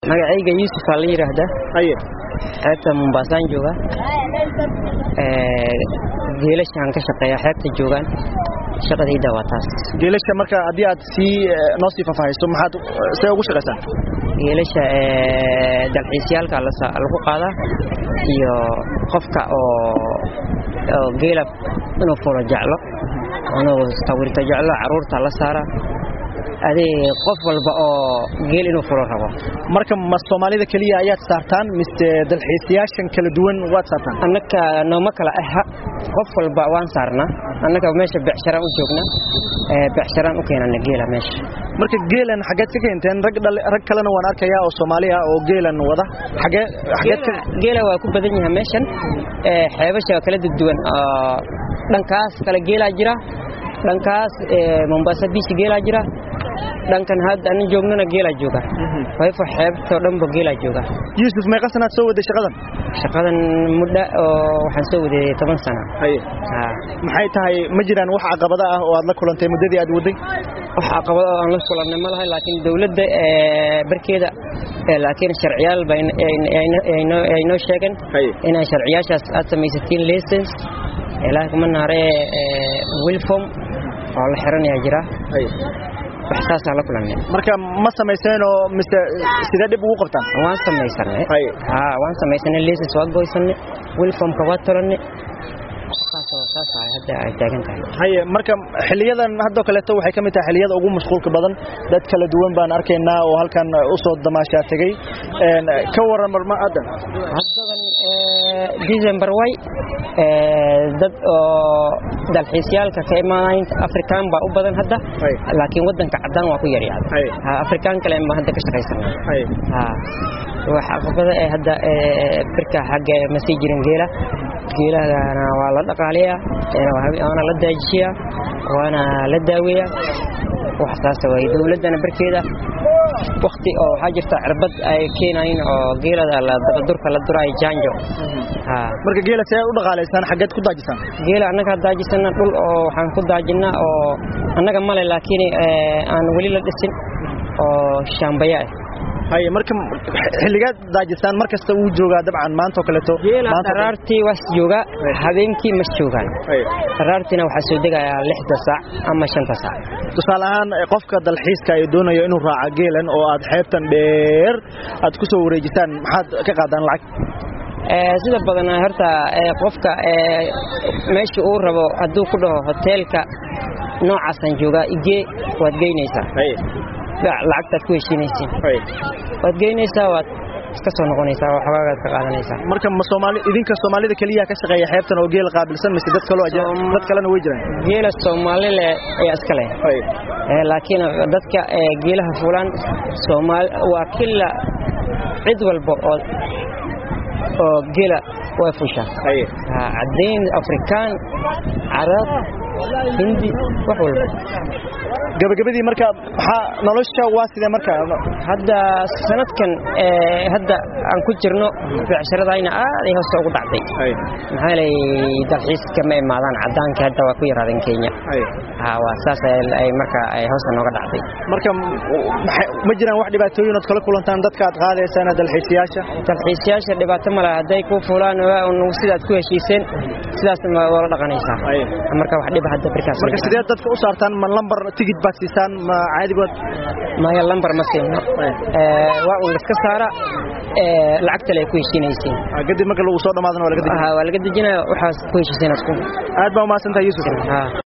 magacayga Yusuf la yiraahdo haye xeebta Mombasa jooga geelashan ka shaqeeya xeebta joogan shaqadayda waa taas geelasha marka hadii aad si noo sii faahfaahiso maxaad say ugu shaqeysan geelasha dalxiisyaalka lagu qaada iyo qofka oo geela inuu fulo jeclo inuu tawirta jeclo caruurta la saara adee qof walba oo geel inuu fulo rabo marka ma Soomaalida kaliya ayaad saartaan mise dalxiisayaashan kala duwan waad saartaan annaka nooma kala aha qof walba waan saarnaa annaka meesha beecshara u joogna beecshara u keenana geela meesha marka geelan xageed ka keenteen rag kalena waan arkayaa oo Soomaali ah oo geelan wada xageed geela waa ku badan yahay meeshan xeebasha kala duwan dhankaas kala geela jira dhankaas Mombasa Beach geela jira dhankan hadda aan joognana geela jooga way xeebta dhanba geela jooga Yusuf ma qasanaad soo waday shaqadan muddo waxaan soo waday 10 sano haye maxay tahay ma jiraan wax caqabado ah oo aad la kulantay muddadii aad waday wax caqabado aan la kulannay ma lahayn laakiin dawladda barkeeda laakiin sharciyaal ay noo sheegan in sharciyaashaas aad samaysatiin license ilaa kuma naare wilform oo la xiranaya jira waxtaas la kulanay marka ma sameeyeen oo mise sida dib ugu qabtaan waan sameeysanay waan sameeysanay license waa goysanay wilform ka waa tolanay hadda ay taagan tahay haye marka xiliyadan hadda kale waxay kamid tahay xiliyada ugu mashquulka badan dad kala duwan baan arkaynaa oo halkan u soo damaasha tagay ka waran marma adan December way dad dalxiisyaalka ka imaanay Afrikaan ba u badan hadda laakiin wadanka cadaan waa ku yaryahay Afrikaan kale ma hadda ka shaqeysanaa waxa caqabada hadda birka xagga ma sii jirin geelana waa la dhaqaaleeyaa waana la daajiyaa waana la daaweeyaa wax taas way dawladana barkeeda waqti oo waxa jirta cirbad ay keenayeen oo geelada la durka la duray janjo marka geela say u dhaqaaleysan xageed ku daajisan geela anaga daajisana dhul oo waxaan ku daajinaa oo anaga male laakiin aan wali la dhisin oo shambaya haye marka xiligaad daajisan markasta uu jooga dabcan maanta kale to maanta raartii was jooga habeenkii ma joogan raartina waxa soo degaya 6 saac ama 5 saac tusaalahan qofka dalxiiska ay doonayo inuu raaco geelan oo aad xeebtan dheer aad ku soo wareejisaan maxaad ka qaadaan lacag sida badan horta qofka meesha uu rabo haduu ku dhaho hotelka noocaas jooga igee waad geynaysaa lacagta ku heshiinaysiin waad geynaysaa waad iska soo noqonaysaa waxbaaga ka qaadanaysaa marka ma Soomaali idinka Soomaalida kaliya ka shaqeeya xeebtan oo geel qaabilsan mise dad kale oo dad kale way jiraan geela Soomaalile ay iska leh laakiin dadka geelaha fulan Soomaali waa killa cid walba oo geela way fusha cadeen Afrikaan Arab Hindi wax walba gabagabadii marka waxa nolosha waa sidee marka hadda sanadkan hadda aan ku jirno beecsharadayna ay hoos ugu dhacday maxaa lay dalxiiska ma imaadaan cadaanka hadda waa ku yaraadeen Kenya waa saas ay marka ay hoos nooga dhacday marka ma jiraan wax dhibaatooyin oo kala kulantaan dadka aad qaadaysaan dalxiisayaasha dhibaato ma laha haday ku fulaan oo sidaad ku heshiiseen sidaas ma wala dhaqanaysaa marka wax dhib hadda birkaas marka sidee dadka u saartaan ma lambar ticket baad siisaan ma caadi baad ma ya lambar ma siino waa uu iska saara lacagta la ku heshiinaysiin gadib marka lagu soo dhamaadana waa laga dejinaa waxa ku heshiiseen aad baa u maasantahay Yusuf